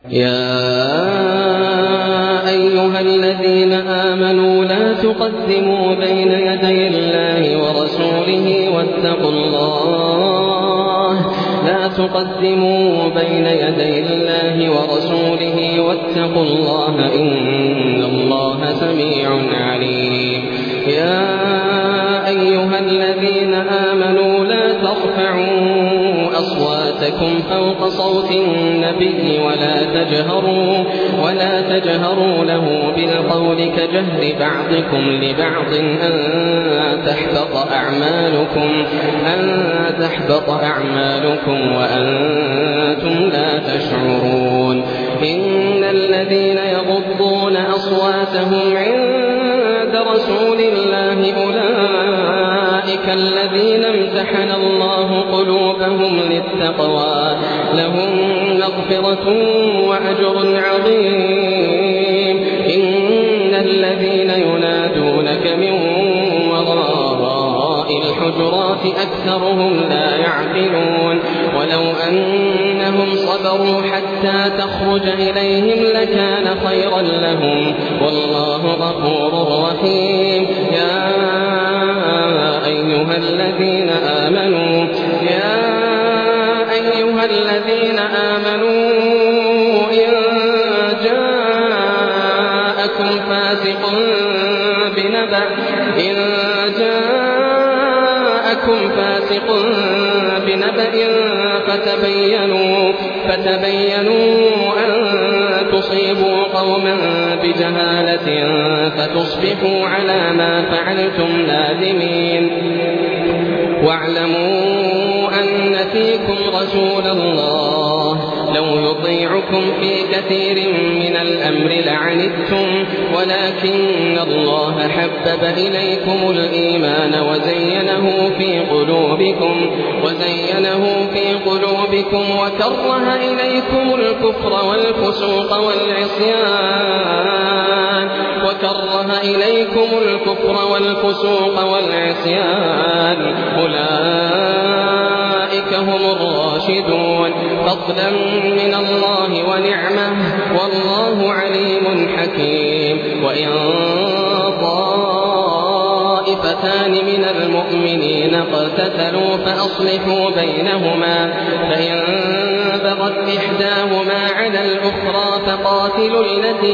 يا أيها الذين آمنوا لا تقدموا بين يدي الله ورسوله واتقوا الله إن الله سميع عليم. يا أيها الذين آمنوا لا ترفعوا أصواتكم فوق صوت النبي ولا تجهروا له بالقول كجهر بعضكم لبعض أن تحبط أعمالكم وأنتم لا تشعرون. إن الذين يغضون أصواتهم عند رسول الله أولئك الذين امتحن الله قلوبهم للتقوى لهم مغفرة وأجر عظيم. إن الذين ينادونك من وراء الحجرات أكثرهم لا يعقلون. ولو أنهم صبروا حتى تخرج إليهم لكان خيرا لهم والله غفور رحيم. يا أيها الذين آمنوا إن جاءكم فاسق بنبأ فتبينوا أن تصيبوا قوما بجهالة فتصبحوا على ما فعلتم نادمين. واعلموا أن فيكم رسول الله لو يطيعكم في كثير من الأمر لعنتم ولكن الله حبب إليكم الإيمان وزينه في قلوبكم وكره إليكم الكفر والفسوق والعصيان أولئك هم الراشدون فضلا من الله ونعمه والله عليم حكيم. وإن طائفتان من المؤمنين اقتتلوا فأصلحوا بينهما فإن بغت إحداهما على الأخرى فقاتلوا التي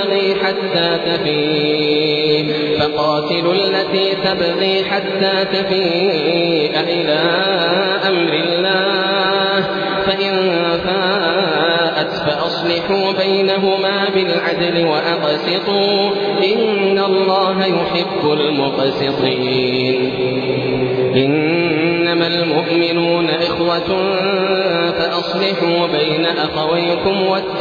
تبغي حتى تفيء إلى أمر الله فإن فاءت فأصلحوا بينهما بالعدل وأقسطوا إن الله يحب المقسطين. إنما المؤمنون إخوة فأصلحوا بين أخويكم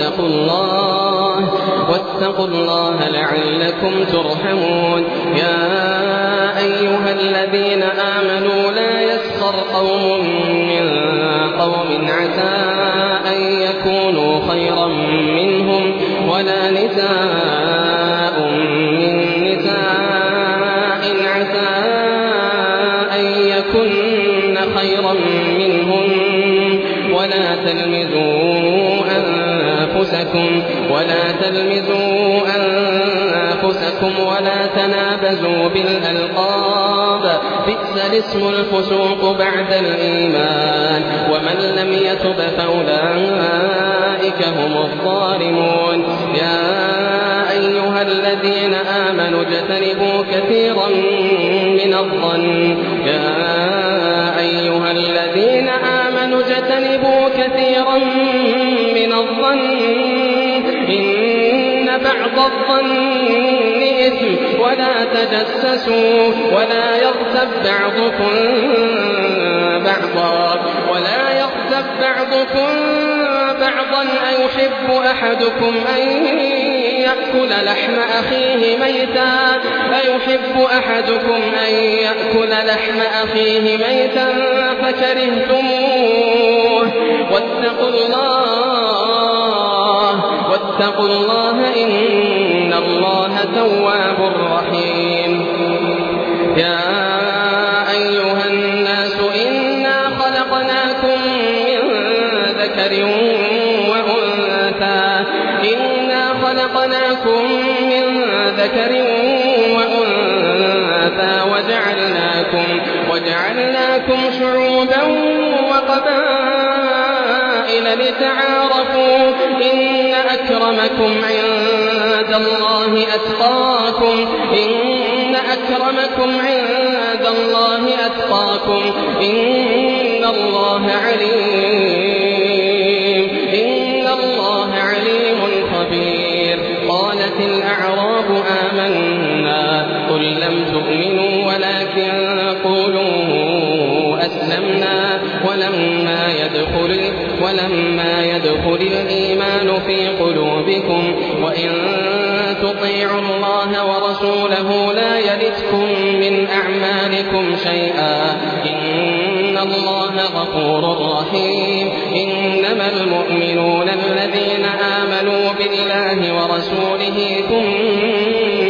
واتقوا الله لعلكم ترحمون. يا أيها الذين آمنوا لا يسخر قوم من قوم عسى أن يكونوا خيرا منهم ولا نساء من نساء عسى أن يكن خيرا منهم ولا تلمزوا أنفسكم ولا تنابزوا بالألقاب بئس الاسم الفسوق بعد الإيمان ومن لم يتب فأولئك هم الظالمون. يا أيها الذين آمنوا اجتنبوا كثيرا من الظن إن بعض الظن إثم ولا تجسسوا ولا يغتب بعضكم بعضا أيحب أحدكم أن يأكل لحم أخيه ميتا فكرهتموه واتقوا الله إن الله تواب رحيم. يا أيها الناس إنا خلقناكم من ذكر وأنثى خلقناكم من ذكر وأنثى وجعلناكم شعوبا وقبائل لتعارفوا إن أكرمكم عند الله أتقاكم إن الله عليم خبير. قالت الأعراب آمنا قل لم تؤمنوا ولكن قولوا أسلمنا ولما يدخل الإيمان في قلوبكم وإن تطيعوا الله ورسوله لا يلتكم من أعمالكم شيئا إن الله غفور رحيم. إنما المؤمنون الذين آمنوا بالله ورسوله ثم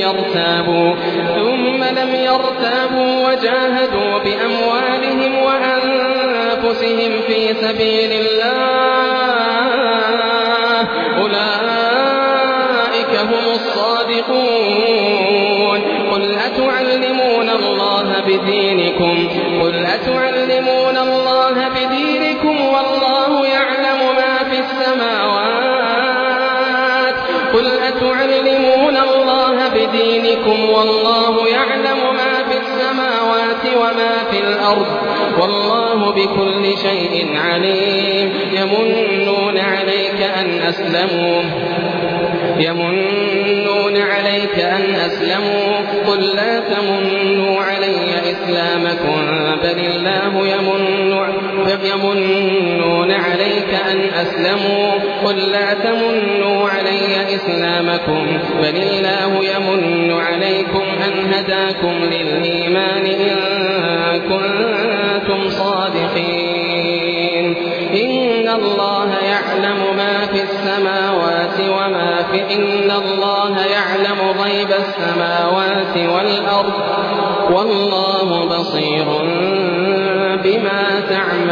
لم يرتابوا وجاهدوا بأموالهم وأنفسهم في سبيل الله أولئك هم الصادقون. قل أتعلمون الله بدينكم والله يعلم ما في السماوات وما في الأرض والله بكل شيء عليم. يمنون عليك أن أسلموا قل لا تمنوا علي إسلامكم بل الله يمن عليكم أن هداكم للإيمان إن كنتم صادقين. إن الله يعلم ما في السماوات إن الله يعلم غيب السماوات والأرض والله بصير بما تعملون.